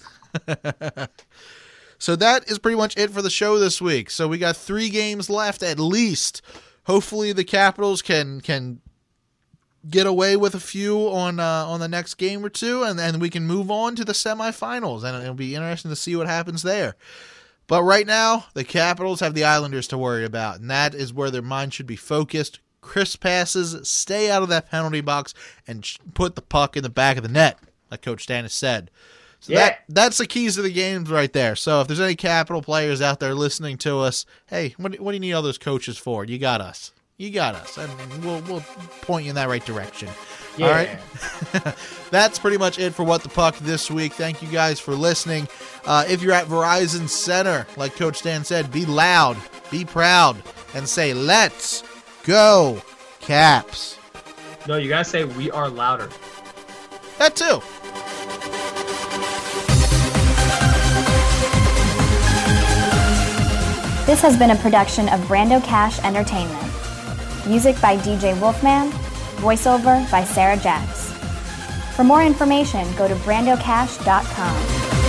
So that is pretty much it for the show this week. So we got three games left at least. Hopefully the Capitals can can get away with a few on uh, on the next game or two, and then we can move on to the semifinals, and it'll be interesting to see what happens there. But right now, the Capitals have the Islanders to worry about, and that is where their mind should be focused. Crisp passes, stay out of that penalty box, and put the puck in the back of the net, like Coach Stannis said. So yeah. that that's the keys to the games right there. So if there's any Capital players out there listening to us, hey, what, what do you need all those coaches for? You got us. You got us. And we'll, we'll point you in that right direction. Yeah. All right? That's pretty much it for What the Puck this week. Thank you guys for listening. Uh, if you're at Verizon Center, like Coach Stan said, be loud, be proud, and say, let's go, Caps. No, you got to say, we are louder. That too. This has been a production of Brando Cash Entertainment. Music by D J Wolfman, voiceover by Sarah Jacks. For more information, go to brando cash dot com.